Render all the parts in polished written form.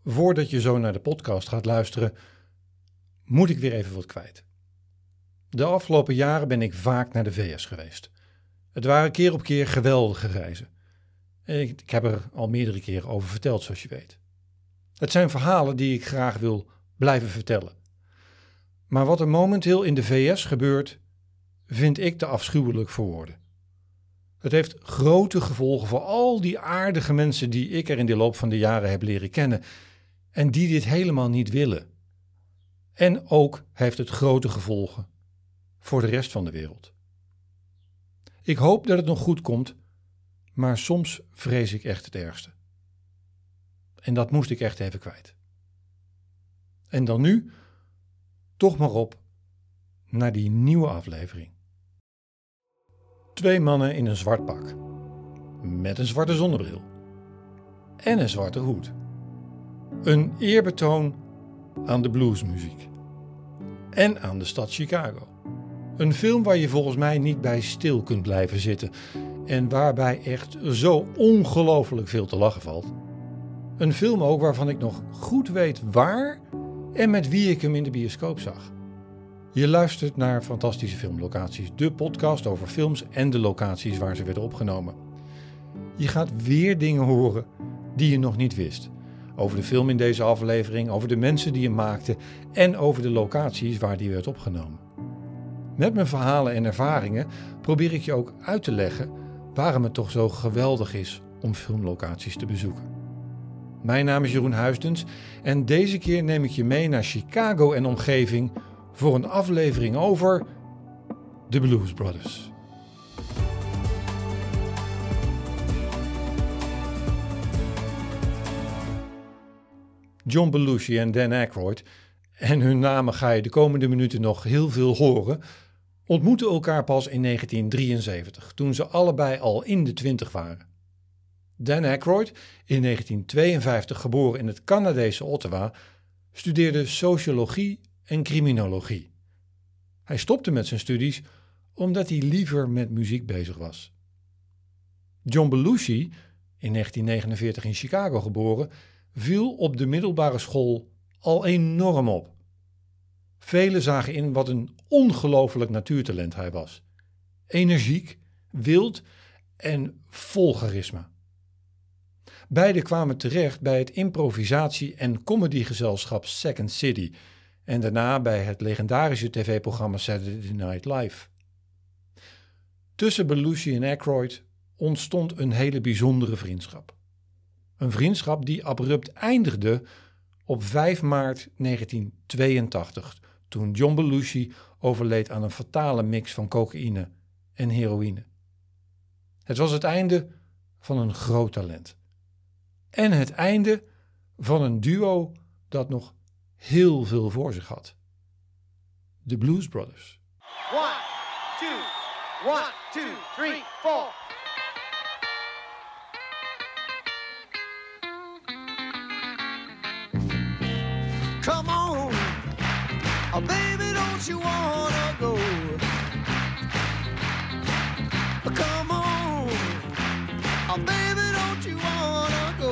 voordat je zo naar de podcast gaat luisteren, moet ik weer even wat kwijt. De afgelopen jaren ben ik vaak naar de VS geweest. Het waren keer op keer geweldige reizen. Ik heb er al meerdere keren over verteld, zoals je weet. Het zijn verhalen die ik graag wil blijven vertellen. Maar wat er momenteel in de VS gebeurt, vind ik te afschuwelijk voor woorden. Het heeft grote gevolgen voor al die aardige mensen die ik er in de loop van de jaren heb leren kennen en die dit helemaal niet willen. En ook heeft het grote gevolgen voor de rest van de wereld. Ik hoop dat het nog goed komt, maar soms vrees ik echt het ergste. En dat moest ik echt even kwijt. En dan nu, toch maar op naar die nieuwe aflevering. 2 mannen in een zwart pak, met een zwarte zonnebril en een zwarte hoed. Een eerbetoon aan de bluesmuziek en aan de stad Chicago. Een film waar je volgens mij niet bij stil kunt blijven zitten en waarbij echt zo ongelooflijk veel te lachen valt. Een film ook waarvan ik nog goed weet waar en met wie ik hem in de bioscoop zag. Je luistert naar Fantastische Filmlocaties, de podcast over films en de locaties waar ze werden opgenomen. Je gaat weer dingen horen die je nog niet wist. Over de film in deze aflevering, over de mensen die hem maakten en over de locaties waar die werd opgenomen. Met mijn verhalen en ervaringen probeer ik je ook uit te leggen waarom het toch zo geweldig is om filmlocaties te bezoeken. Mijn naam is Jeroen Huisdens en deze keer neem ik je mee naar Chicago en omgeving voor een aflevering over de Blues Brothers. John Belushi en Dan Aykroyd, en hun namen ga je de komende minuten nog heel veel horen, ontmoetten elkaar pas in 1973, toen ze allebei al in de 20 waren. Dan Aykroyd, in 1952 geboren in het Canadese Ottawa, studeerde sociologie en criminologie. Hij stopte met zijn studies omdat hij liever met muziek bezig was. John Belushi, in 1949 in Chicago geboren, viel op de middelbare school al enorm op. Velen zagen in wat een ongelooflijk natuurtalent hij was. Energiek, wild en vol charisma. Beiden kwamen terecht bij het improvisatie- en comedygezelschap Second City en daarna bij het legendarische tv-programma Saturday Night Live. Tussen Belushi en Aykroyd ontstond een hele bijzondere vriendschap. Een vriendschap die abrupt eindigde op 5 maart 1982, toen John Belushi overleed aan een fatale mix van cocaïne en heroïne. Het was het einde van een groot talent. En het einde van een duo dat nog heel veel voor zich had. De Blues Brothers. 1, 2, 1, 2, 3, 4. Come on, oh baby, don't you wanna go? Come on, oh baby, don't you wanna go?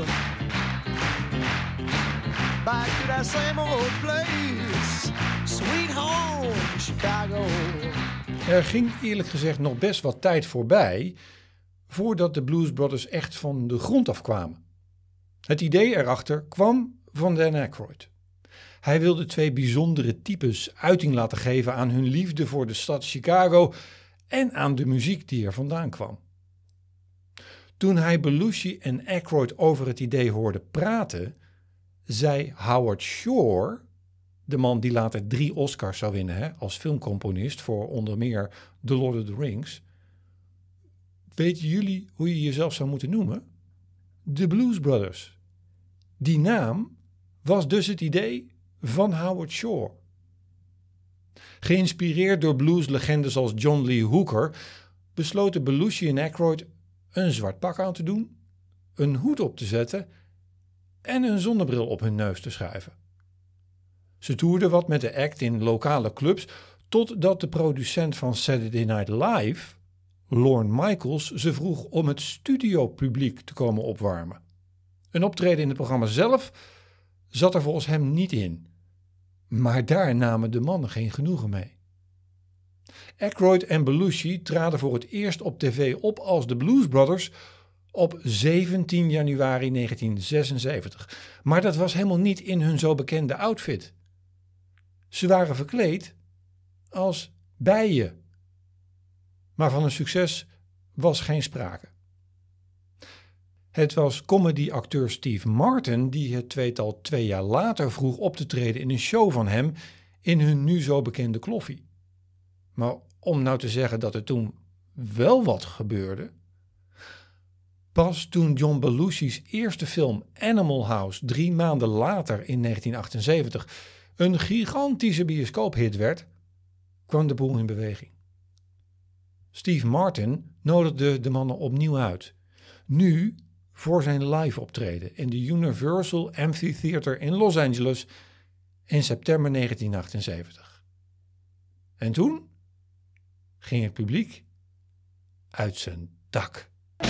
Back to that same old place, sweet home, Chicago. Er ging eerlijk gezegd nog best wat tijd voorbij voordat de Blues Brothers echt van de grond af kwamen. Het idee erachter kwam van Dan Aykroyd. Hij wilde 2 bijzondere types uiting laten geven aan hun liefde voor de stad Chicago en aan de muziek die er vandaan kwam. Toen hij Belushi en Aykroyd over het idee hoorde praten, zei Howard Shore, de man die later 3 Oscars zou winnen als filmcomponist voor onder meer The Lord of the Rings. Weten jullie hoe je jezelf zou moeten noemen? De Blues Brothers. Die naam was dus het idee van Howard Shore. Geïnspireerd door blueslegendes als John Lee Hooker besloten Belushi en Aykroyd een zwart pak aan te doen, een hoed op te zetten en een zonnebril op hun neus te schuiven. Ze toerden wat met de act in lokale clubs totdat de producent van Saturday Night Live, Lorne Michaels, ze vroeg om het studiopubliek te komen opwarmen. Een optreden in het programma zelf zat er volgens hem niet in. Maar daar namen de mannen geen genoegen mee. Aykroyd en Belushi traden voor het eerst op tv op als de Blues Brothers op 17 januari 1976. Maar dat was helemaal niet in hun zo bekende outfit. Ze waren verkleed als bijen. Maar van een succes was geen sprake. Het was comedy-acteur Steve Martin die het tweetal 2 jaar later vroeg op te treden in een show van hem in hun nu zo bekende kloffie. Maar om nou te zeggen dat er toen wel wat gebeurde. Pas toen John Belushi's eerste film Animal House 3 maanden later in 1978 een gigantische bioscoophit werd, kwam de boel in beweging. Steve Martin nodigde de mannen opnieuw uit. Nu voor zijn live optreden in de Universal Amphitheater in Los Angeles in september 1978. En toen ging het publiek uit zijn dak.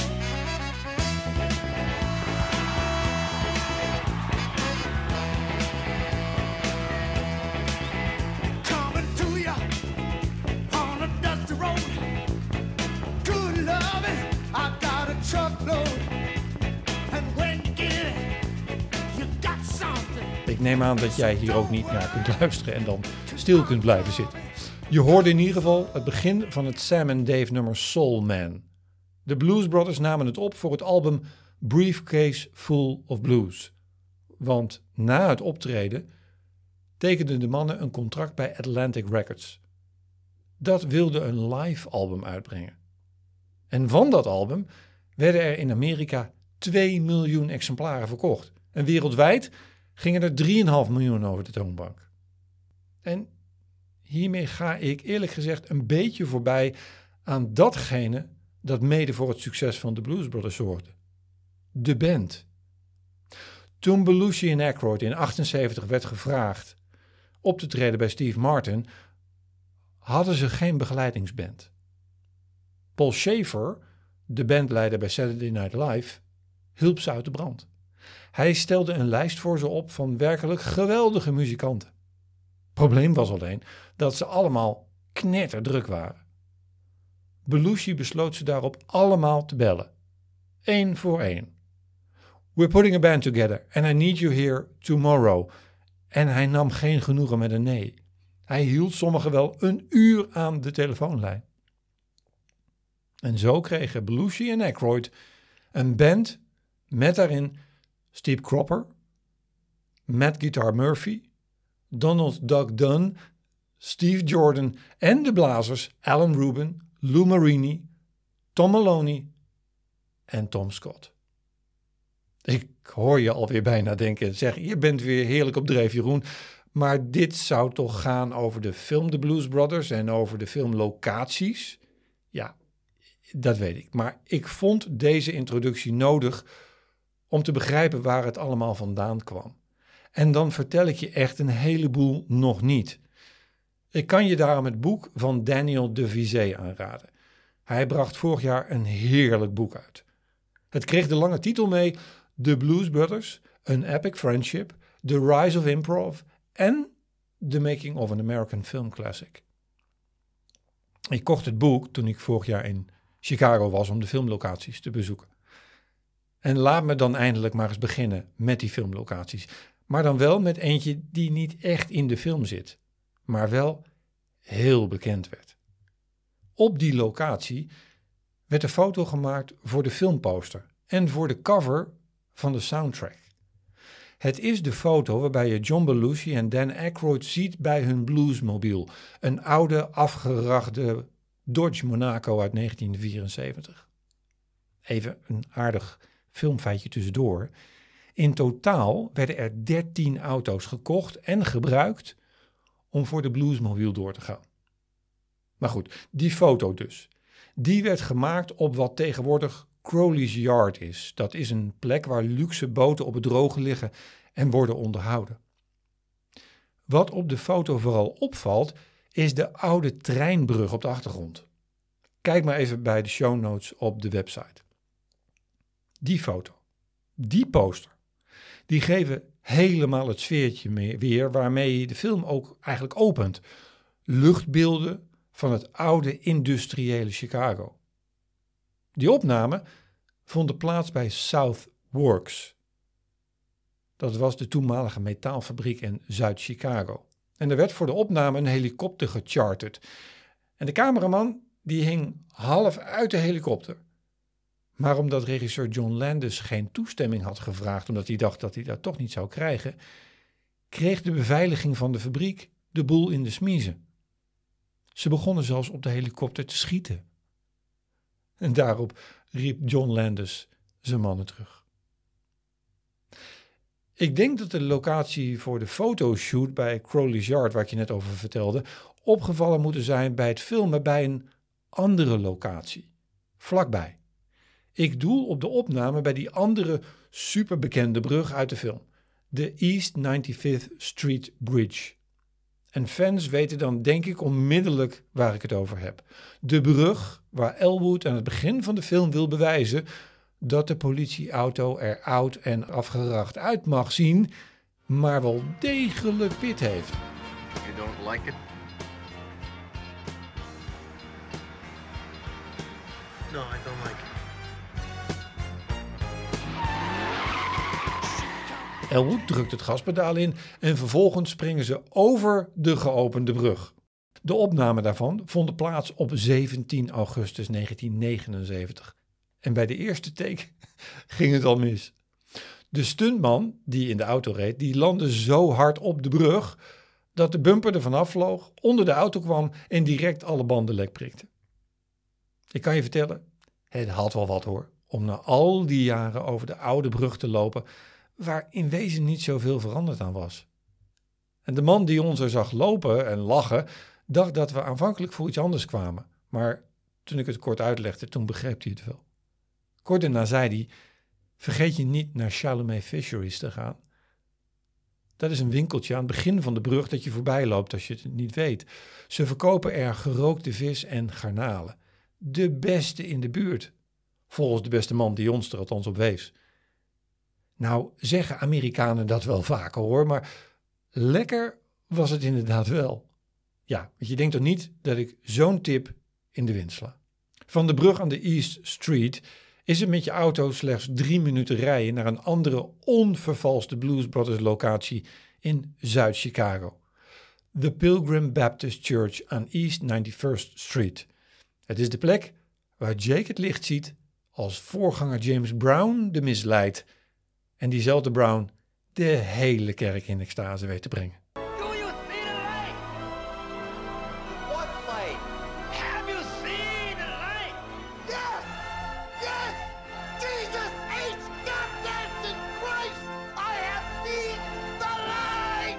Coming to ya on a dusty road. Good loving, I got a truckload. And when you get it, you got something. Ik neem aan dat jij hier ook niet naar kunt luisteren en dan stil kunt blijven zitten. Je hoorde in ieder geval het begin van het Sam en Dave nummer Soul Man. De Blues Brothers namen het op voor het album Briefcase Full of Blues. Want na het optreden tekenden de mannen een contract bij Atlantic Records. Dat wilde een live album uitbrengen. En van dat album werden er in Amerika 2 miljoen exemplaren verkocht. En wereldwijd gingen er 3,5 miljoen over de toonbank. En hiermee ga ik eerlijk gezegd een beetje voorbij aan datgene dat mede voor het succes van de Blues Brothers zorgde. De band. Toen Belushi en Aykroyd in 1978 werd gevraagd op te treden bij Steve Martin, hadden ze geen begeleidingsband. Paul Shaffer, de bandleider bij Saturday Night Live, hielp ze uit de brand. Hij stelde een lijst voor ze op van werkelijk geweldige muzikanten. Probleem was alleen dat ze allemaal knetterdruk waren. Belushi besloot ze daarop allemaal te bellen. 1 voor 1. We're putting a band together and I need you here tomorrow. En hij nam geen genoegen met een nee. Hij hield sommigen wel een uur aan de telefoonlijn. En zo kregen Belushi en Aykroyd een band met daarin Steve Cropper, Matt Guitar Murphy, Donald Duck Dunn, Steve Jordan en de blazers Alan Rubin, Lou Marini, Tom Maloney en Tom Scott. Ik hoor je alweer bijna denken, zeg, je bent weer heerlijk op dreef, Jeroen. Maar dit zou toch gaan over de film The Blues Brothers en over de filmlocaties? Ja, dat weet ik. Maar ik vond deze introductie nodig om te begrijpen waar het allemaal vandaan kwam. En dan vertel ik je echt een heleboel nog niet. Ik kan je daarom het boek van Daniel de Vizé aanraden. Hij bracht vorig jaar een heerlijk boek uit. Het kreeg de lange titel mee The Blues Brothers, An Epic Friendship, The Rise of Improv en The Making of an American Film Classic. Ik kocht het boek toen ik vorig jaar in Chicago was om de filmlocaties te bezoeken. En laat me dan eindelijk maar eens beginnen met die filmlocaties. Maar dan wel met eentje die niet echt in de film zit, maar wel heel bekend werd. Op die locatie werd een foto gemaakt voor de filmposter en voor de cover van de soundtrack. Het is de foto waarbij je John Belushi en Dan Aykroyd ziet bij hun bluesmobiel. Een oude, afgerachte Dodge Monaco uit 1974. Even een aardig filmfeitje tussendoor. In totaal werden er 13 auto's gekocht en gebruikt om voor de bluesmobiel door te gaan. Maar goed, die foto dus. Die werd gemaakt op wat tegenwoordig Crowley's Yard is. Dat is een plek waar luxe boten op het droge liggen en worden onderhouden. Wat op de foto vooral opvalt, is de oude treinbrug op de achtergrond. Kijk maar even bij de show notes op de website. Die foto, die poster, die geven helemaal het sfeertje weer waarmee de film ook eigenlijk opent. Luchtbeelden van het oude industriële Chicago. Die opname vonden plaats bij South Works. Dat was de toenmalige metaalfabriek in Zuid-Chicago. En er werd voor de opname een helikopter gecharterd. En de cameraman die hing half uit de helikopter. Maar omdat regisseur John Landis geen toestemming had gevraagd, omdat hij dacht dat hij dat toch niet zou krijgen, kreeg de beveiliging van de fabriek de boel in de smiezen. Ze begonnen zelfs op de helikopter te schieten. En daarop riep John Landis zijn mannen terug. Ik denk dat de locatie voor de fotoshoot bij Crowley's Yard, waar ik je net over vertelde, opgevallen moeten zijn bij het filmen bij een andere locatie, vlakbij. Ik doel op de opname bij die andere superbekende brug uit de film, de East 95th Street Bridge. En fans weten dan denk ik onmiddellijk waar ik het over heb. De brug waar Elwood aan het begin van de film wil bewijzen dat de politieauto er oud en afgeracht uit mag zien, maar wel degelijk pit heeft. You don't like it? No, I don't like it. Elwood drukt het gaspedaal in en vervolgens springen ze over de geopende brug. De opname daarvan vonden plaats op 17 augustus 1979. En bij de eerste take ging het al mis. De stuntman die in de auto reed, die landde zo hard op de brug dat de bumper ervan afvloog, onder de auto kwam en direct alle banden lek prikte. Ik kan je vertellen, het had wel wat hoor, om na al die jaren over de oude brug te lopen, waar in wezen niet zoveel veranderd aan was. En de man die ons er zag lopen en lachen, dacht dat we aanvankelijk voor iets anders kwamen. Maar toen ik het kort uitlegde, toen begreep hij het wel. Kort daarna zei hij, vergeet je niet naar Chalamet Fisheries te gaan. Dat is een winkeltje aan het begin van de brug dat je voorbij loopt als je het niet weet. Ze verkopen er gerookte vis en garnalen. De beste in de buurt. Volgens de beste man die ons er althans op wees. Nou zeggen Amerikanen dat wel vaker hoor, maar lekker was het inderdaad wel. Ja, want je denkt toch niet dat ik zo'n tip in de wind sla. Van de brug aan de East Street is het met je auto slechts 3 minuten rijden naar een andere onvervalste Blues Brothers locatie in Zuid-Chicago. The Pilgrim Baptist Church aan East 91st Street. Het is de plek waar Jake het licht ziet als voorganger James Brown de mis leidt. En diezelfde Brown de hele kerk in extase weet te brengen. Do you see the light? What light? Have you seen the light? Yes! Yes! Jesus H. Goddamn Christ! I have seen the light!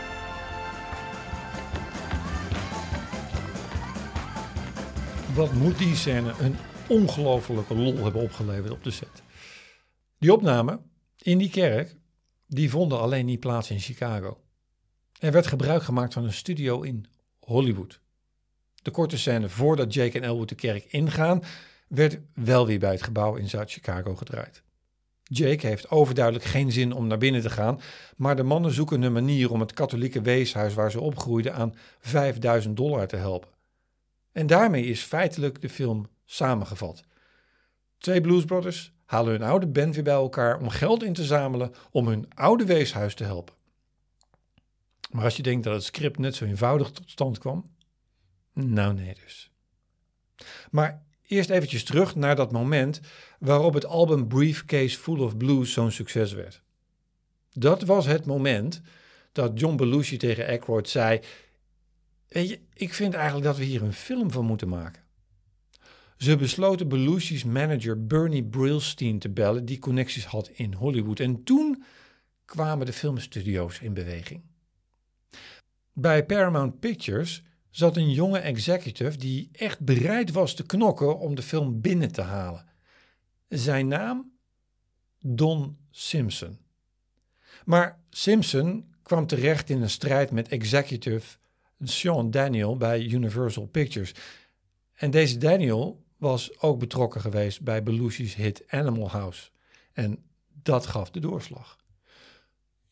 Wat moet die scène een ongelofelijke lol hebben opgeleverd op de set. Die opname in die kerk, die vonden alleen niet plaats in Chicago. Er werd gebruik gemaakt van een studio in Hollywood. De korte scène voordat Jake en Elwood de kerk ingaan, werd wel weer bij het gebouw in Zuid-Chicago gedraaid. Jake heeft overduidelijk geen zin om naar binnen te gaan, maar de mannen zoeken een manier om het katholieke weeshuis waar ze opgroeiden aan $5.000 te helpen. En daarmee is feitelijk de film samengevat. 2 Blues Brothers halen hun oude band weer bij elkaar om geld in te zamelen om hun oude weeshuis te helpen. Maar als je denkt dat het script net zo eenvoudig tot stand kwam, nou nee dus. Maar eerst eventjes terug naar dat moment waarop het album Briefcase Full of Blues zo'n succes werd. Dat was het moment dat John Belushi tegen Aykroyd zei, weet je, ik vind eigenlijk dat we hier een film van moeten maken. Ze besloten Belushi's manager Bernie Brillstein te bellen, die connecties had in Hollywood. En toen kwamen de filmstudio's in beweging. Bij Paramount Pictures zat een jonge executive die echt bereid was te knokken om de film binnen te halen. Zijn naam? Don Simpson. Maar Simpson kwam terecht in een strijd met executive Sean Daniel bij Universal Pictures. En deze Daniel was ook betrokken geweest bij Belushi's hit Animal House. En dat gaf de doorslag.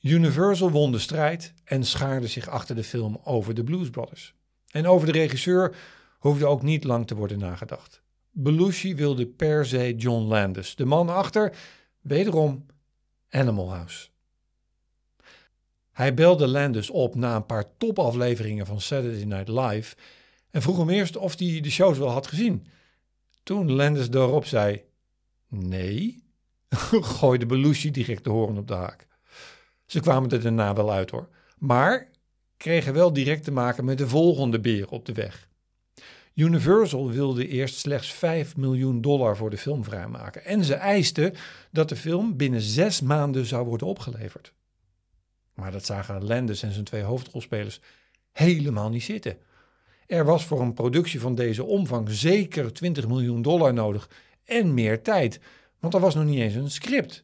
Universal won de strijd en schaarde zich achter de film over de Blues Brothers. En over de regisseur hoefde ook niet lang te worden nagedacht. Belushi wilde per se John Landis, de man achter, wederom, Animal House. Hij belde Landis op na een paar topafleveringen van Saturday Night Live en vroeg hem eerst of hij de shows wel had gezien. Toen Landis daarop zei, nee, gooide Belushi direct de hoorn op de haak. Ze kwamen er daarna wel uit hoor, maar kregen wel direct te maken met de volgende beer op de weg. Universal wilde eerst slechts $5 miljoen voor de film vrijmaken en ze eisten dat de film binnen 6 maanden zou worden opgeleverd. Maar dat zagen Landis en zijn 2 hoofdrolspelers helemaal niet zitten. Er was voor een productie van deze omvang zeker $20 miljoen nodig en meer tijd, want er was nog niet eens een script.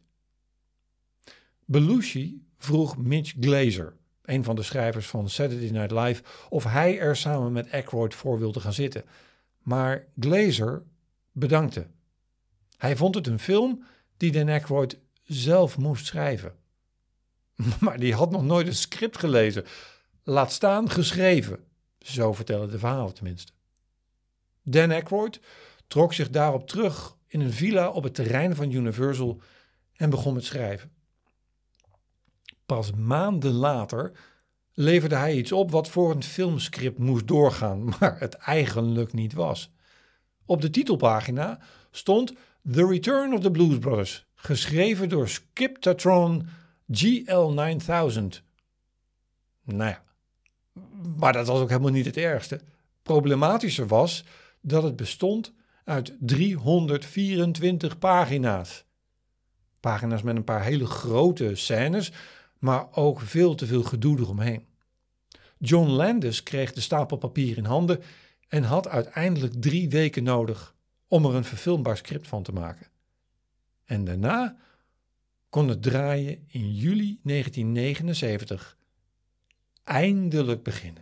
Belushi vroeg Mitch Glazer, een van de schrijvers van Saturday Night Live, of hij er samen met Aykroyd voor wilde gaan zitten. Maar Glazer bedankte. Hij vond het een film die Dan Aykroyd zelf moest schrijven. Maar die had nog nooit een script gelezen. Laat staan geschreven. Zo vertellen de verhalen tenminste. Dan Aykroyd trok zich daarop terug in een villa op het terrein van Universal en begon met schrijven. Pas maanden later leverde hij iets op wat voor een filmscript moest doorgaan, maar het eigenlijk niet was. Op de titelpagina stond The Return of the Blues Brothers, geschreven door Skip Tatron GL9000. Nou ja, maar dat was ook helemaal niet het ergste. Problematischer was dat het bestond uit 324 pagina's. Pagina's met een paar hele grote scènes, maar ook veel te veel gedoe eromheen. John Landis kreeg de stapel papier in handen en had uiteindelijk 3 weken nodig om er een verfilmbaar script van te maken. En daarna kon het draaien in juli 1979 eindelijk beginnen.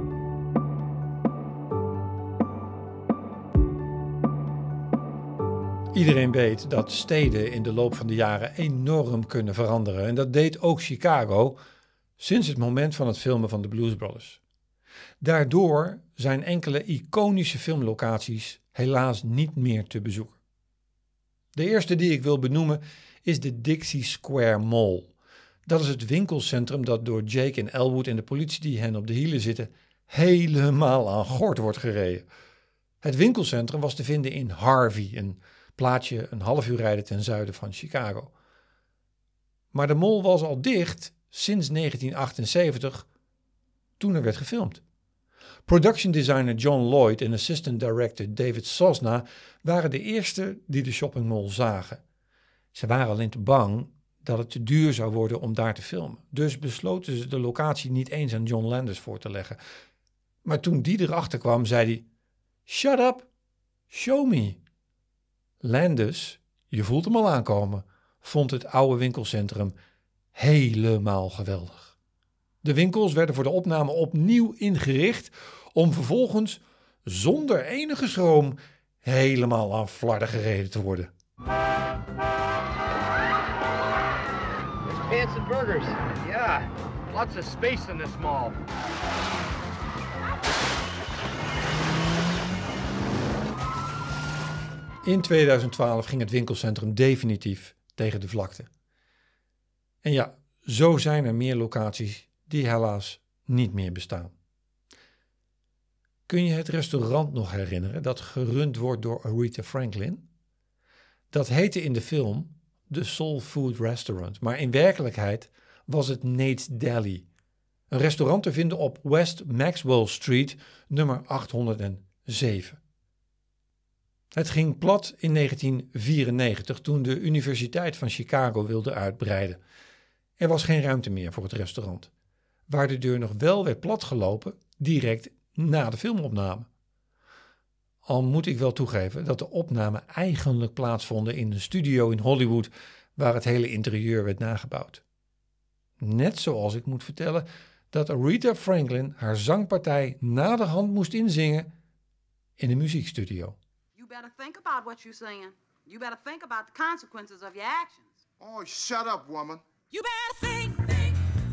Iedereen weet dat steden in de loop van de jaren enorm kunnen veranderen. En dat deed ook Chicago sinds het moment van het filmen van de Blues Brothers. Daardoor zijn enkele iconische filmlocaties helaas niet meer te bezoeken. De eerste die ik wil benoemen is de Dixie Square Mall. Dat is het winkelcentrum dat door Jake en Elwood en de politie die hen op de hielen zitten helemaal aan gort wordt gereden. Het winkelcentrum was te vinden in Harvey, een plaatsje een half uur rijden ten zuiden van Chicago. Maar de mall was al dicht sinds 1978, toen er werd gefilmd. Production designer John Lloyd en assistant director David Sosna waren de eerste die de shoppingmall zagen. Ze waren alleen te bang dat het te duur zou worden om daar te filmen. Dus besloten ze de locatie niet eens aan John Landis voor te leggen. Maar toen die erachter kwam, zei hij: "Shut up, show me." Landis, je voelt hem al aankomen, vond het oude winkelcentrum helemaal geweldig. De winkels werden voor de opname opnieuw ingericht om vervolgens zonder enige schroom helemaal aan flarden gereden te worden. Pants and burgers. Yeah, lots of space in this mall. In 2012 ging het winkelcentrum definitief tegen de vlakte. En ja, zo zijn er meer locaties die helaas niet meer bestaan. Kun je het restaurant nog herinneren dat gerund wordt door Aretha Franklin? Dat heette in de film de Soul Food Restaurant, maar in werkelijkheid was het Nate's Deli. Een restaurant te vinden op West Maxwell Street, nummer 807. Het ging plat in 1994 toen de Universiteit van Chicago wilde uitbreiden. Er was geen ruimte meer voor het restaurant, waar de deur nog wel werd platgelopen direct na de filmopname. Al moet ik wel toegeven dat de opnamen eigenlijk plaatsvonden in een studio in Hollywood waar het hele interieur werd nagebouwd. Net zoals ik moet vertellen dat Aretha Franklin haar zangpartij naderhand moest inzingen in een muziekstudio. You better think about what you're saying. You better think about the consequences of your actions. Oh, shut up, woman. You better think,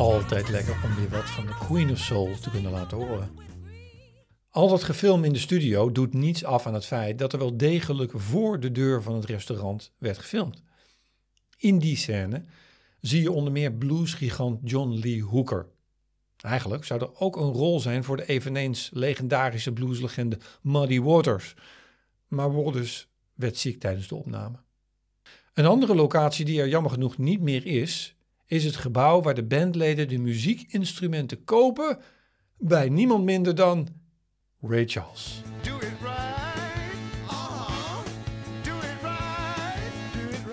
altijd lekker om weer wat van de Queen of Soul te kunnen laten horen. Al dat gefilm in de studio doet niets af aan het feit dat er wel degelijk voor de deur van het restaurant werd gefilmd. In die scène zie je onder meer bluesgigant John Lee Hooker. Eigenlijk zou er ook een rol zijn voor de eveneens legendarische blueslegende Muddy Waters. Maar Waters werd ziek tijdens de opname. Een andere locatie die er jammer genoeg niet meer is het gebouw waar de bandleden de muziekinstrumenten kopen bij niemand minder dan Ray Charles. Do it right. Do it right. Do it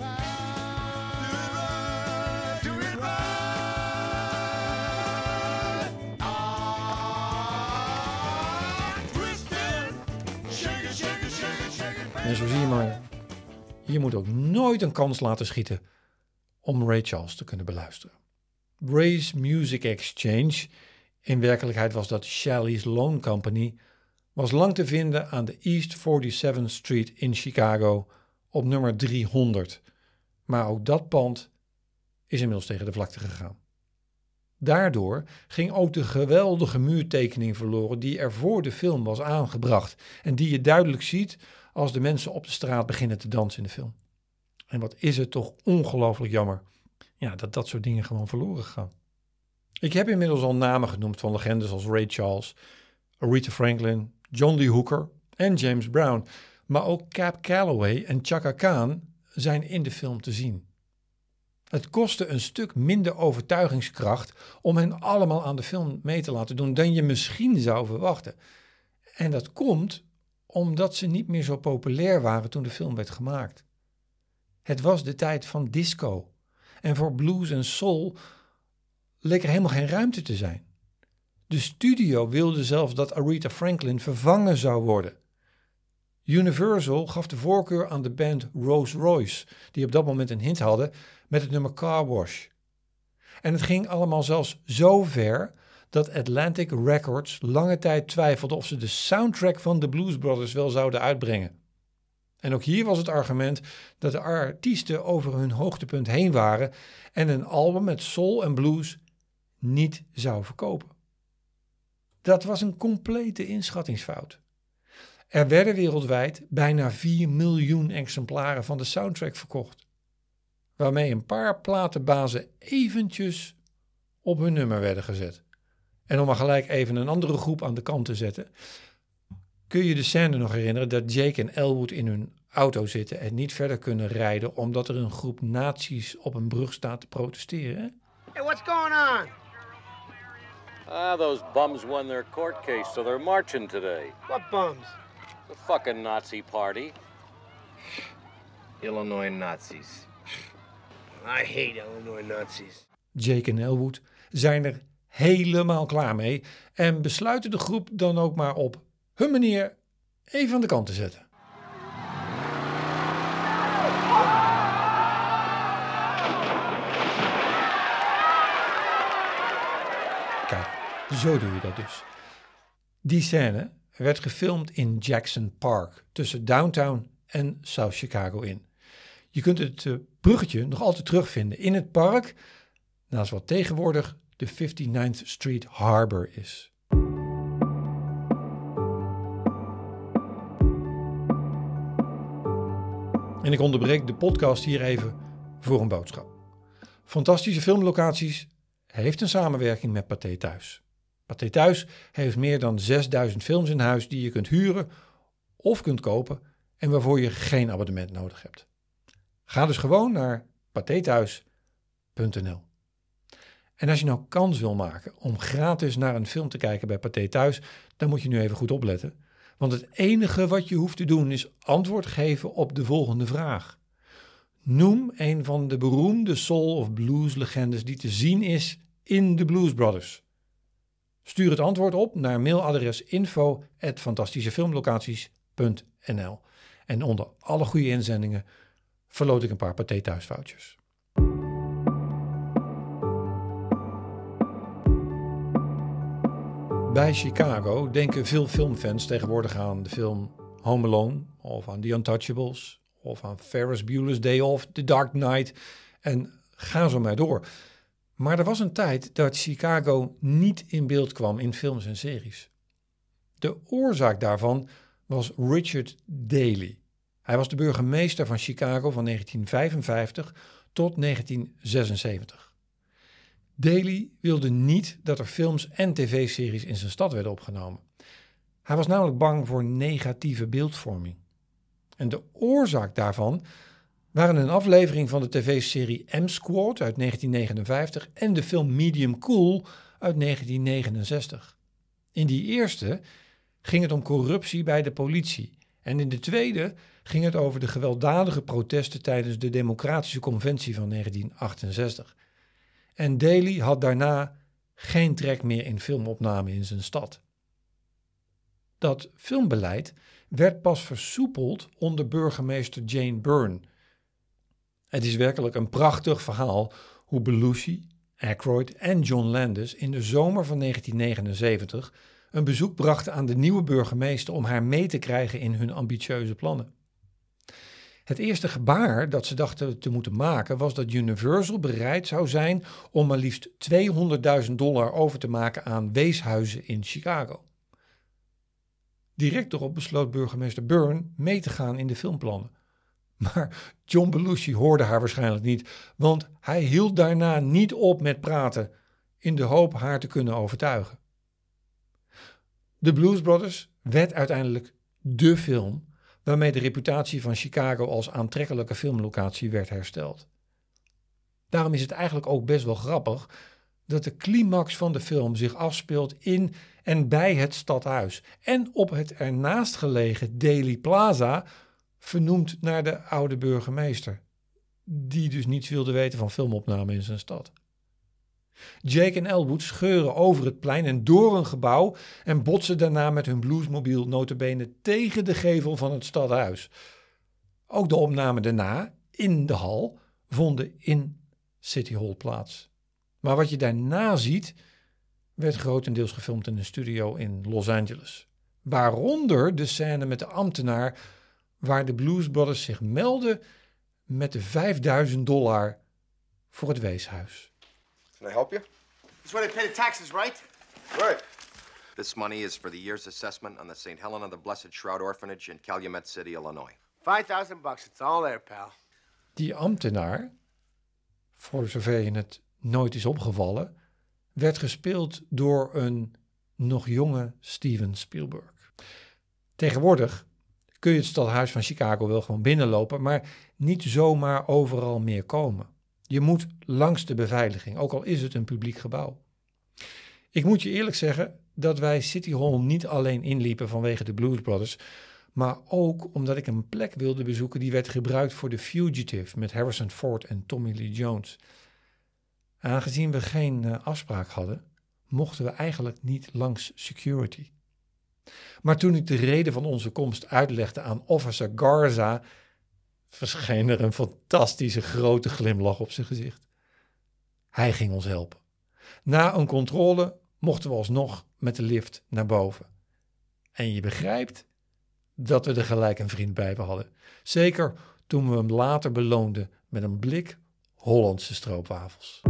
right. Do it right. Do it right. Twist it. Shake it, shake it, shake it, shake it. En zo zie je maar, je moet ook nooit een kans laten schieten om Ray Charles te kunnen beluisteren. Ray's Music Exchange, in werkelijkheid was dat Shelley's Loan Company, was lang te vinden aan de East 47th Street in Chicago op nummer 300. Maar ook dat pand is inmiddels tegen de vlakte gegaan. Daardoor ging ook de geweldige muurtekening verloren die er voor de film was aangebracht en die je duidelijk ziet als de mensen op de straat beginnen te dansen in de film. En wat is het toch ongelooflijk jammer dat dat soort dingen gewoon verloren gaan. Ik heb inmiddels al namen genoemd van legendes als Ray Charles, Aretha Franklin, John Lee Hooker en James Brown. Maar ook Cab Calloway en Chaka Khan zijn in de film te zien. Het kostte een stuk minder overtuigingskracht om hen allemaal aan de film mee te laten doen dan je misschien zou verwachten. En dat komt omdat ze niet meer zo populair waren toen de film werd gemaakt. Het was de tijd van disco. En voor blues en soul leek er helemaal geen ruimte te zijn. De studio wilde zelfs dat Aretha Franklin vervangen zou worden. Universal gaf de voorkeur aan de band Rolls Royce, die op dat moment een hit hadden met het nummer Car Wash. En het ging allemaal zelfs zo ver dat Atlantic Records lange tijd twijfelde of ze de soundtrack van de Blues Brothers wel zouden uitbrengen. En ook hier was het argument dat de artiesten over hun hoogtepunt heen waren en een album met soul en blues niet zou verkopen. Dat was een complete inschattingsfout. Er werden wereldwijd bijna 4 miljoen exemplaren van de soundtrack verkocht, waarmee een paar platenbazen eventjes op hun nummer werden gezet. En om maar gelijk even een andere groep aan de kant te zetten, kun je de scène nog herinneren dat Jake en Elwood in hun auto zitten en niet verder kunnen rijden omdat er een groep nazi's op een brug staat te protesteren? Hey, what's going on? Those bums won their court case, so they're marching today. What bums? The fucking Nazi party. Illinois Nazis. I hate Illinois Nazis. Jake en Elwood zijn er helemaal klaar mee en besluiten de groep dan ook maar op hun manier even aan de kant te zetten. Kijk, zo doe je dat dus. Die scène werd gefilmd in Jackson Park tussen downtown en South Chicago in. Je kunt het bruggetje nog altijd terugvinden in het park, naast wat tegenwoordig de 59th Street Harbor is. En ik onderbreek de podcast hier even voor een boodschap. Fantastische Filmlocaties heeft een samenwerking met Pathé Thuis. Pathé Thuis heeft meer dan 6000 films in huis die je kunt huren of kunt kopen en waarvoor je geen abonnement nodig hebt. Ga dus gewoon naar pathethuis.nl. En als je nou kans wil maken om gratis naar een film te kijken bij Pathé Thuis, dan moet je nu even goed opletten. Want het enige wat je hoeft te doen is antwoord geven op de volgende vraag. Noem een van de beroemde soul- of blues-legendes die te zien is in de Blues Brothers. Stuur het antwoord op naar mailadres info@fantastischefilmlocaties.nl. En onder alle goede inzendingen verloot ik een paar Pathé Thuis vouchers. Bij Chicago denken veel filmfans tegenwoordig aan de film Home Alone of aan The Untouchables of aan Ferris Bueller's Day Off, The Dark Knight en ga zo maar door. Maar er was een tijd dat Chicago niet in beeld kwam in films en series. De oorzaak daarvan was Richard Daley. Hij was de burgemeester van Chicago van 1955 tot 1976. Daley wilde niet dat er films en tv-series in zijn stad werden opgenomen. Hij was namelijk bang voor negatieve beeldvorming. En de oorzaak daarvan waren een aflevering van de tv-serie M-Squad uit 1959 en de film Medium Cool uit 1969. In die eerste ging het om corruptie bij de politie en in de tweede ging het over de gewelddadige protesten tijdens de Democratische Conventie van 1968. En Daley had daarna geen trek meer in filmopname in zijn stad. Dat filmbeleid werd pas versoepeld onder burgemeester Jane Byrne. Het is werkelijk een prachtig verhaal hoe Belushi, Aykroyd en John Landis in de zomer van 1979 een bezoek brachten aan de nieuwe burgemeester om haar mee te krijgen in hun ambitieuze plannen. Het eerste gebaar dat ze dachten te moeten maken was dat Universal bereid zou zijn om maar liefst $200.000 over te maken aan weeshuizen in Chicago. Direct erop besloot burgemeester Byrne mee te gaan in de filmplannen. Maar John Belushi hoorde haar waarschijnlijk niet, want hij hield daarna niet op met praten in de hoop haar te kunnen overtuigen. The Blues Brothers werd uiteindelijk dé film waarmee de reputatie van Chicago als aantrekkelijke filmlocatie werd hersteld. Daarom is het eigenlijk ook best wel grappig dat de climax van de film zich afspeelt in en bij het stadhuis en op het ernaast gelegen Daley Plaza, vernoemd naar de oude burgemeester, die dus niets wilde weten van filmopname in zijn stad. Jake en Elwood scheuren over het plein en door een gebouw en botsen daarna met hun bluesmobiel nota bene tegen de gevel van het stadhuis. Ook de opnamen daarna, in de hal, vonden in City Hall plaats. Maar wat je daarna ziet, werd grotendeels gefilmd in een studio in Los Angeles. Waaronder de scène met de ambtenaar waar de Blues Brothers zich melden met de $5.000 voor het weeshuis. Can I help you? That's where they pay the taxes, right? Right. This money is for the year's assessment on the St. Helena of the Blessed Shroud Orphanage in Calumet City, Illinois. $5,000. It's all there, pal. Die ambtenaar, voor zover je het nooit is opgevallen, werd gespeeld door een nog jonge Steven Spielberg. Tegenwoordig kun je het stadhuis van Chicago wel gewoon binnenlopen, maar niet zomaar overal meer komen. Je moet langs de beveiliging, ook al is het een publiek gebouw. Ik moet je eerlijk zeggen dat wij City Hall niet alleen inliepen vanwege de Blues Brothers, maar ook omdat ik een plek wilde bezoeken die werd gebruikt voor The Fugitive met Harrison Ford en Tommy Lee Jones. Aangezien we geen afspraak hadden, mochten we eigenlijk niet langs security. Maar toen ik de reden van onze komst uitlegde aan Officer Garza, verscheen er een fantastische grote glimlach op zijn gezicht. Hij ging ons helpen. Na een controle mochten we alsnog met de lift naar boven. En je begrijpt dat we er gelijk een vriend bij hadden. Zeker toen we hem later beloonden met een blik Hollandse stroopwafels.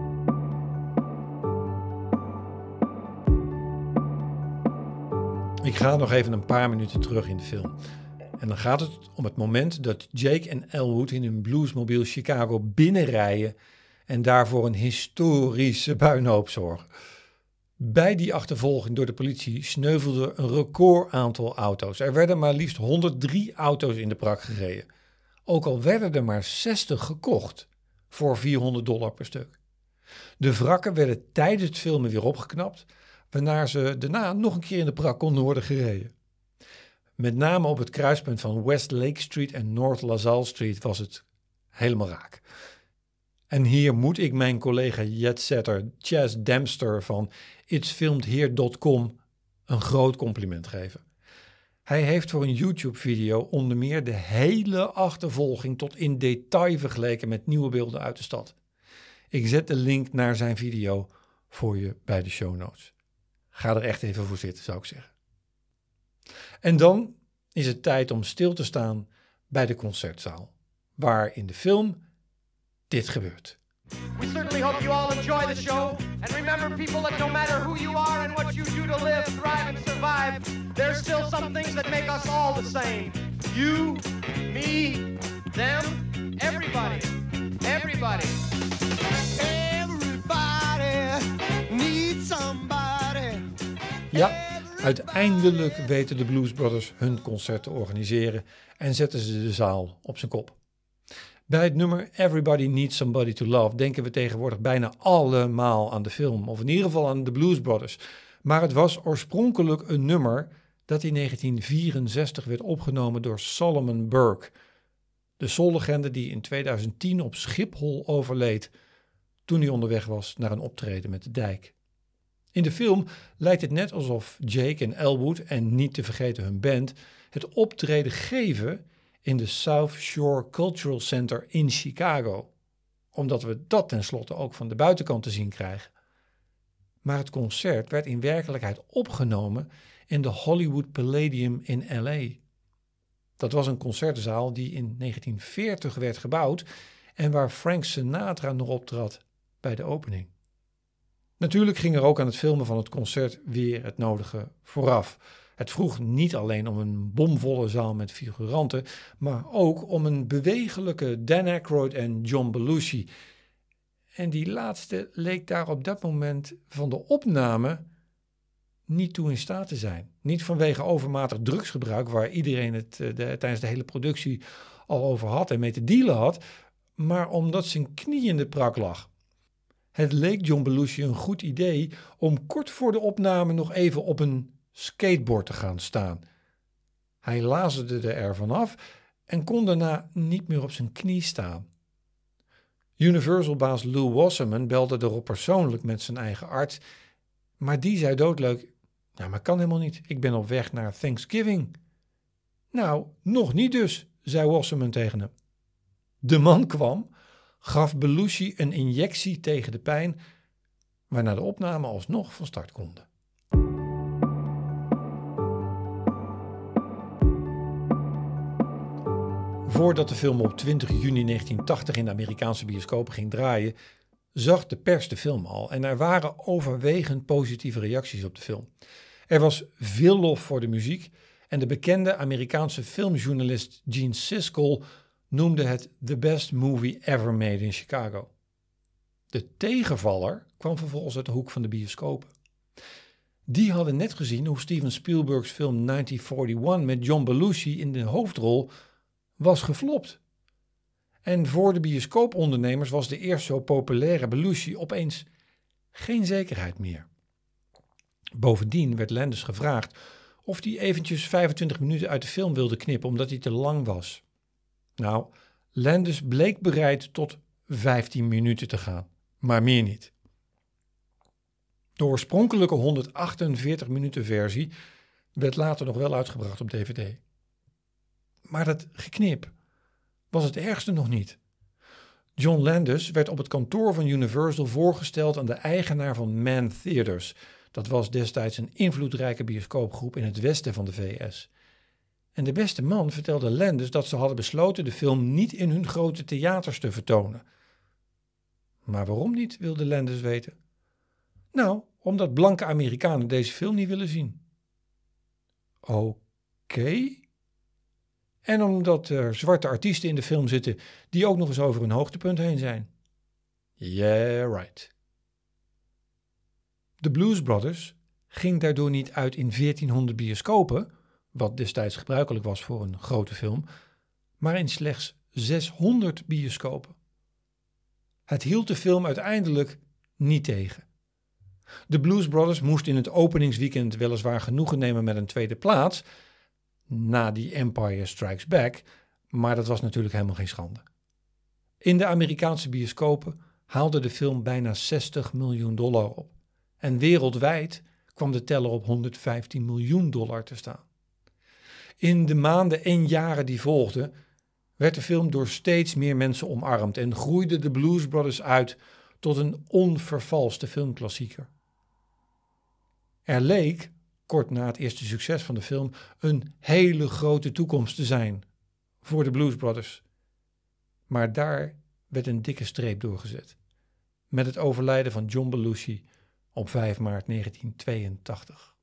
Ik ga nog even een paar minuten terug in de film. En dan gaat het om het moment dat Jake en Elwood in hun bluesmobiel Chicago binnenrijden en daarvoor een historische puinhoop zorgen. Bij die achtervolging door de politie sneuvelde een record aantal auto's. Er werden maar liefst 103 auto's in de prak gereden. Ook al werden er maar 60 gekocht voor $400 per stuk. De wrakken werden tijdens het filmen weer opgeknapt, waarna ze daarna nog een keer in de prak konden worden gereden. Met name op het kruispunt van West Lake Street en North LaSalle Street was het helemaal raak. En hier moet ik mijn collega jetsetter Chas Dempster van itsfilmedhere.com een groot compliment geven. Hij heeft voor een YouTube-video onder meer de hele achtervolging tot in detail vergeleken met nieuwe beelden uit de stad. Ik zet de link naar zijn video voor je bij de show notes. Ga er echt even voor zitten, zou ik zeggen. En dan is het tijd om stil te staan bij de concertzaal, waar in de film dit gebeurt. We certainly hope you all enjoy the show. And remember, people, that no matter who you are and what you do to live, thrive, and survive, there's still some things that make us all the same. You, me, them, everybody. Everybody. Everybody needs somebody. Ja, uiteindelijk weten de Blues Brothers hun concert te organiseren en zetten ze de zaal op zijn kop. Bij het nummer Everybody Needs Somebody to Love denken we tegenwoordig bijna allemaal aan de film, of in ieder geval aan de Blues Brothers. Maar het was oorspronkelijk een nummer dat in 1964 werd opgenomen door Solomon Burke, de soullegende die in 2010 op Schiphol overleed toen hij onderweg was naar een optreden met de Dijk. In de film lijkt het net alsof Jake en Elwood, en niet te vergeten hun band, het optreden geven in de South Shore Cultural Center in Chicago, omdat we dat tenslotte ook van de buitenkant te zien krijgen. Maar het concert werd in werkelijkheid opgenomen in de Hollywood Palladium in LA. Dat was een concertzaal die in 1940 werd gebouwd en waar Frank Sinatra nog optrad bij de opening. Natuurlijk ging er ook aan het filmen van het concert weer het nodige vooraf. Het vroeg niet alleen om een bomvolle zaal met figuranten, maar ook om een bewegelijke Dan Aykroyd en John Belushi. En die laatste leek daar op dat moment van de opname niet toe in staat te zijn. Niet vanwege overmatig drugsgebruik, waar iedereen het tijdens de hele productie al over had en mee te dealen had, maar omdat zijn knie in de prak lag. Het leek John Belushi een goed idee om kort voor de opname nog even op een skateboard te gaan staan. Hij lazerde er vanaf en kon daarna niet meer op zijn knie staan. Universal-baas Lou Wasserman belde erop persoonlijk met zijn eigen arts, maar die zei doodleuk: "Nou, maar kan helemaal niet. Ik ben op weg naar Thanksgiving." "Nou, nog niet dus," zei Wasserman tegen hem. De man kwam, gaf Belushi een injectie tegen de pijn, waarna de opname alsnog van start konden. Voordat de film op 20 juni 1980 in de Amerikaanse bioscopen ging draaien, zag de pers de film al en er waren overwegend positieve reacties op de film. Er was veel lof voor de muziek en de bekende Amerikaanse filmjournalist Gene Siskel noemde het the best movie ever made in Chicago. De tegenvaller kwam vervolgens uit de hoek van de bioscopen. Die hadden net gezien hoe Steven Spielberg's film 1941 met John Belushi in de hoofdrol was geflopt. En voor de bioscoopondernemers was de eerst zo populaire Belushi opeens geen zekerheid meer. Bovendien werd Landis gevraagd of hij eventjes 25 minuten uit de film wilde knippen omdat hij te lang was. Nou, Landis bleek bereid tot 15 minuten te gaan, maar meer niet. De oorspronkelijke 148 minuten versie werd later nog wel uitgebracht op DVD. Maar dat geknip was het ergste nog niet. John Landis werd op het kantoor van Universal voorgesteld aan de eigenaar van Mann Theaters. Dat was destijds een invloedrijke bioscoopgroep in het westen van de VS. En de beste man vertelde Landis dat ze hadden besloten de film niet in hun grote theaters te vertonen. Maar waarom niet, wilde Landis weten. Nou, omdat blanke Amerikanen deze film niet willen zien. Oké. En omdat er zwarte artiesten in de film zitten die ook nog eens over hun hoogtepunt heen zijn. Yeah, right. De Blues Brothers ging daardoor niet uit in 1400 bioscopen, wat destijds gebruikelijk was voor een grote film, maar in slechts 600 bioscopen. Het hield de film uiteindelijk niet tegen. De Blues Brothers moest in het openingsweekend weliswaar genoegen nemen met een tweede plaats, na die Empire Strikes Back, maar dat was natuurlijk helemaal geen schande. In de Amerikaanse bioscopen haalde de film bijna $60 miljoen op. En wereldwijd kwam de teller op $115 miljoen te staan. In de maanden en jaren die volgden werd de film door steeds meer mensen omarmd en groeide de Blues Brothers uit tot een onvervalste filmklassieker. Er leek, kort na het eerste succes van de film, een hele grote toekomst te zijn voor de Blues Brothers. Maar daar werd een dikke streep doorgezet. met het overlijden van John Belushi op 5 maart 1982.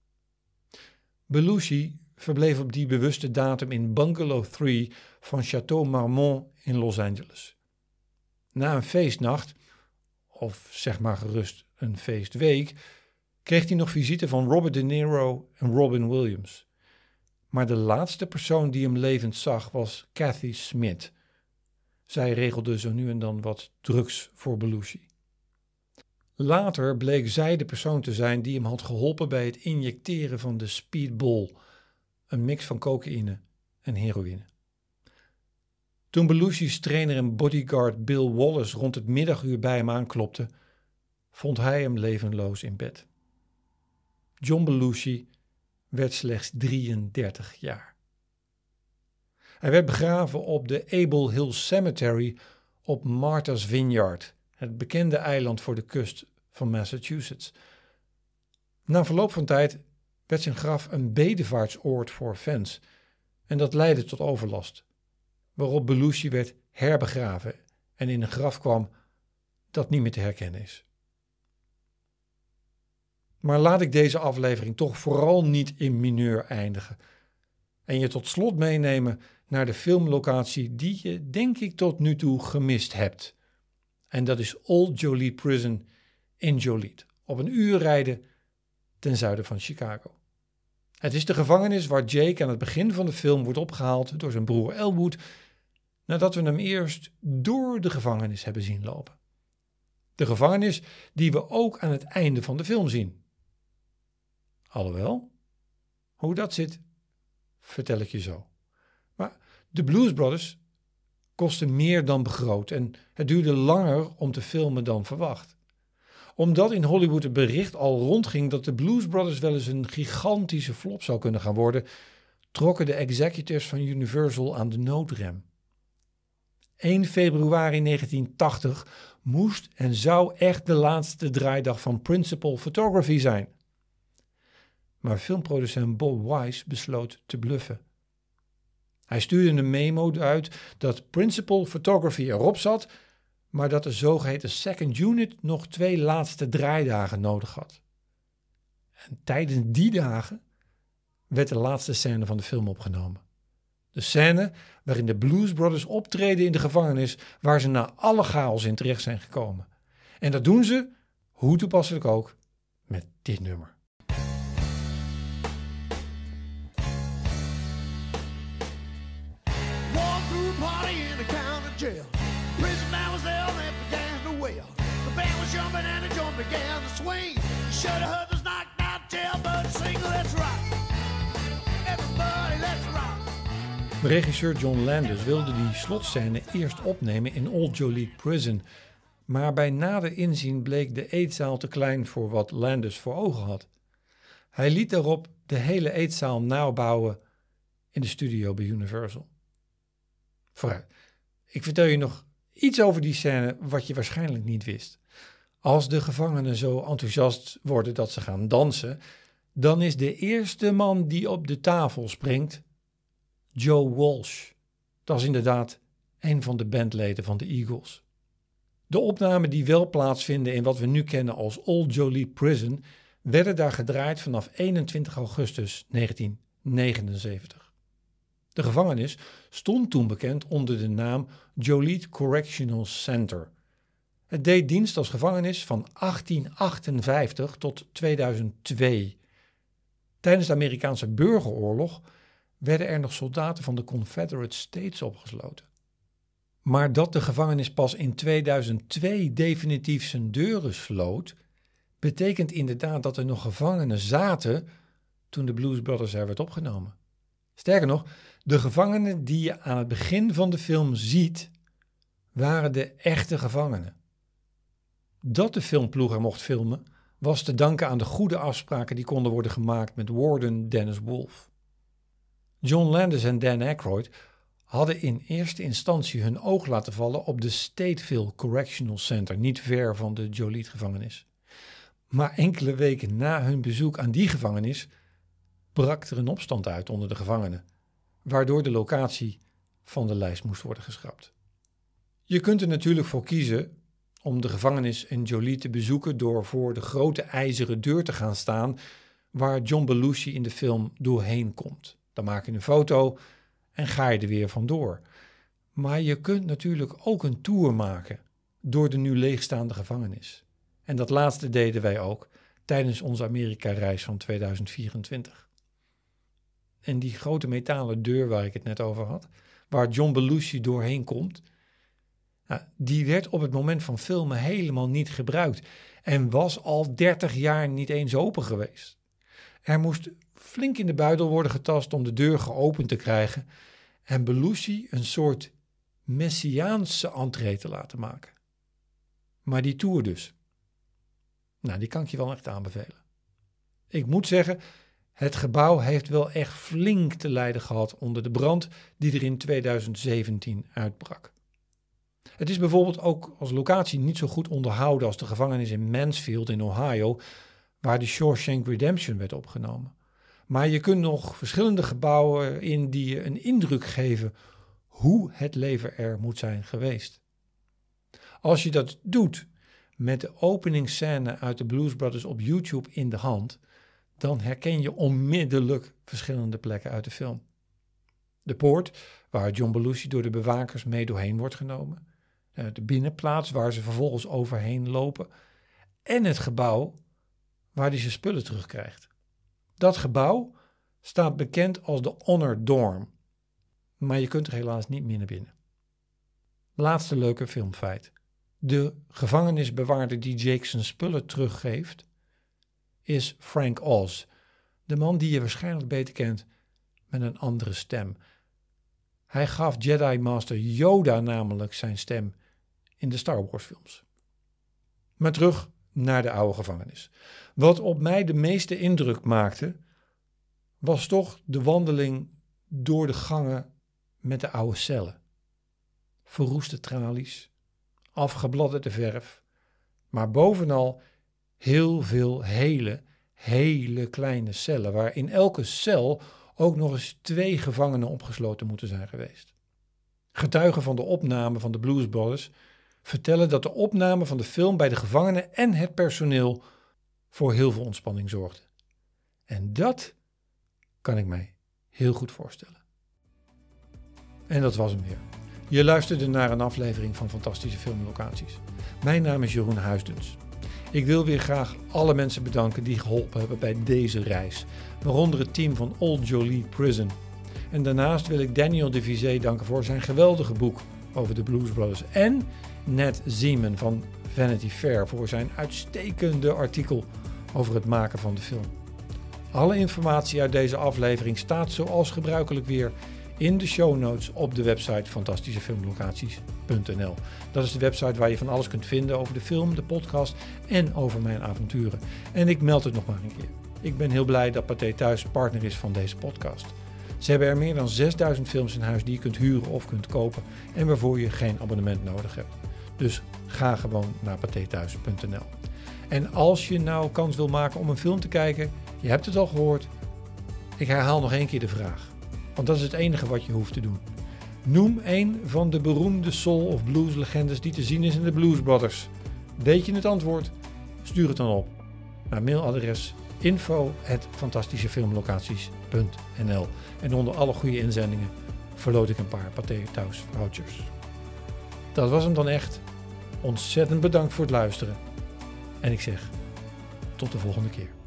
Belushi verbleef op die bewuste datum in Bungalow 3 van Château Marmont in Los Angeles. Na een feestnacht, of zeg maar gerust een feestweek, kreeg hij nog visite van Robert De Niro en Robin Williams. Maar de laatste persoon die hem levend zag was Kathy Smith. Zij regelde zo nu en dan wat drugs voor Belushi. Later bleek zij de persoon te zijn die hem had geholpen bij het injecteren van de Speedball, een mix van cocaïne en heroïne. Toen Belushi's trainer en bodyguard Bill Wallace rond het middaguur bij hem aanklopte, vond hij hem levenloos in bed. John Belushi werd slechts 33 jaar. Hij werd begraven op de Able Hill Cemetery op Martha's Vineyard, het bekende eiland voor de kust van Massachusetts. Na verloop van tijd werd zijn graf een bedevaartsoord voor fans en dat leidde tot overlast, waarop Belushi werd herbegraven en in een graf kwam dat niet meer te herkennen is. Maar laat ik deze aflevering toch vooral niet in mineur eindigen en je tot slot meenemen naar de filmlocatie die je denk ik tot nu toe gemist hebt. En dat is Old Joliet Prison in Joliet, op een uur rijden ten zuiden van Chicago. Het is de gevangenis waar Jake aan het begin van de film wordt opgehaald door zijn broer Elwood, nadat we hem eerst door de gevangenis hebben zien lopen. De gevangenis die we ook aan het einde van de film zien. Alhoewel, hoe dat zit, vertel ik je zo. Maar de Blues Brothers kostten meer dan begroot en het duurde langer om te filmen dan verwacht. Omdat in Hollywood het bericht al rondging dat de Blues Brothers wel eens een gigantische flop zou kunnen gaan worden, trokken de executives van Universal aan de noodrem. 1 februari 1980 moest en zou echt de laatste draaidag van Principal Photography zijn. Maar filmproducent Bob Wise besloot te bluffen. Hij stuurde een memo uit dat Principal Photography erop zat, maar dat de zogeheten second unit nog 2 laatste draaidagen nodig had. En tijdens die dagen werd de laatste scène van de film opgenomen. De scène waarin de Blues Brothers optreden in de gevangenis waar ze na alle chaos in terecht zijn gekomen. En dat doen ze, hoe toepasselijk ook, met dit nummer. Jail. Prison man was there and it began to wail. The band was jumping and the joint began to swing. You should have heard this knocked out jailbird sing. Let's rock. Everybody, let's rock. Regisseur John Landis wilde die slotscène eerst opnemen in Old Joliet Prison, maar bij nader inzien bleek de eetzaal te klein voor wat Landis voor ogen had. Hij liet daarop de hele eetzaal nauwbouwen in de studio bij Universal. Vooruit. Ik vertel je nog iets over die scène wat je waarschijnlijk niet wist. Als de gevangenen zo enthousiast worden dat ze gaan dansen, dan is de eerste man die op de tafel springt Joe Walsh. Dat is inderdaad een van de bandleden van de Eagles. De opnamen die wel plaatsvinden in wat we nu kennen als Old Joliet Prison werden daar gedraaid vanaf 21 augustus 1979. De gevangenis stond toen bekend onder de naam Joliet Correctional Center. Het deed dienst als gevangenis van 1858 tot 2002. Tijdens de Amerikaanse burgeroorlog werden er nog soldaten van de Confederate States opgesloten. Maar dat de gevangenis pas in 2002 definitief zijn deuren sloot, betekent inderdaad dat er nog gevangenen zaten toen de Blues Brothers er werd opgenomen. Sterker nog, de gevangenen die je aan het begin van de film ziet, waren de echte gevangenen. Dat de filmploeg er mocht filmen, was te danken aan de goede afspraken die konden worden gemaakt met warden Dennis Wolf. John Landis en Dan Aykroyd hadden in eerste instantie hun oog laten vallen op de Stateville Correctional Center, niet ver van de Joliet-gevangenis. Maar enkele weken na hun bezoek aan die gevangenis brak er een opstand uit onder de gevangenen, waardoor de locatie van de lijst moest worden geschrapt. Je kunt er natuurlijk voor kiezen, om de gevangenis en Jolie te bezoeken door voor de grote ijzeren deur te gaan staan waar John Belushi in de film doorheen komt. Dan maak je een foto en ga je er weer vandoor. Maar je kunt natuurlijk ook een tour maken door de nu leegstaande gevangenis. En dat laatste deden wij ook tijdens onze Amerika-reis van 2024. En die grote metalen deur waar ik het net over had, waar John Belushi doorheen komt, die werd op het moment van filmen helemaal niet gebruikt en was al 30 jaar niet eens open geweest. Er moest flink in de buidel worden getast om de deur geopend te krijgen en Belushi een soort messiaanse entree te laten maken. Maar die tour dus, die kan ik je wel echt aanbevelen. Ik moet zeggen, het gebouw heeft wel echt flink te lijden gehad onder de brand die er in 2017 uitbrak. Het is bijvoorbeeld ook als locatie niet zo goed onderhouden als de gevangenis in Mansfield in Ohio, waar de Shawshank Redemption werd opgenomen. Maar je kunt nog verschillende gebouwen in die je een indruk geven hoe het leven er moet zijn geweest. Als je dat doet met de openingsscène uit de Blues Brothers op YouTube in de hand, dan herken je onmiddellijk verschillende plekken uit de film. De poort, waar John Belushi door de bewakers mee doorheen wordt genomen. De binnenplaats, waar ze vervolgens overheen lopen. En het gebouw, waar hij zijn spullen terugkrijgt. Dat gebouw staat bekend als de Honor Dorm. Maar je kunt er helaas niet meer naar binnen. Laatste leuke filmfeit. De gevangenisbewaarder die Jake zijn spullen teruggeeft, is Frank Oz. De man die je waarschijnlijk beter kent met een andere stem. Hij gaf Jedi Master Yoda namelijk zijn stem in de Star Wars films. Maar terug naar de oude gevangenis. Wat op mij de meeste indruk maakte, was toch de wandeling door de gangen met de oude cellen. Verroeste tralies, afgebladderde verf, maar bovenal heel veel hele kleine cellen, waar in elke cel ook nog eens 2 gevangenen opgesloten moeten zijn geweest. Getuigen van de opname van de Blues Brothers vertellen dat de opname van de film bij de gevangenen en het personeel voor heel veel ontspanning zorgde. En dat kan ik mij heel goed voorstellen. En dat was hem weer. Je luisterde naar een aflevering van Fantastische Filmlocaties. Mijn naam is Jeroen Huisdens. Ik wil weer graag alle mensen bedanken die geholpen hebben bij deze reis, waaronder het team van Old Jolie Prison. En daarnaast wil ik Daniel de Vizé danken voor zijn geweldige boek over de Blues Brothers en Ned Zeman van Vanity Fair voor zijn uitstekende artikel over het maken van de film. Alle informatie uit deze aflevering staat zoals gebruikelijk weer in de show notes op de website fantastischefilmlocaties.nl. Dat is de website waar je van alles kunt vinden over de film, de podcast en over mijn avonturen. En ik meld het nog maar een keer. Ik ben heel blij dat Pathé Thuis partner is van deze podcast. Ze hebben er meer dan 6000 films in huis die je kunt huren of kunt kopen en waarvoor je geen abonnement nodig hebt. Dus ga gewoon naar pathethuis.nl. En als je nou kans wil maken om een film te kijken, je hebt het al gehoord, ik herhaal nog 1 keer de vraag. Want dat is het enige wat je hoeft te doen. Noem een van de beroemde soul- of blues-legendes die te zien is in de Blues Brothers. Weet je het antwoord? Stuur het dan op naar mailadres info@fantastischefilmlocaties.nl. En onder alle goede inzendingen verloot ik een paar Pathé Thuis vouchers. Dat was hem dan echt. Ontzettend bedankt voor het luisteren. En ik zeg tot de volgende keer.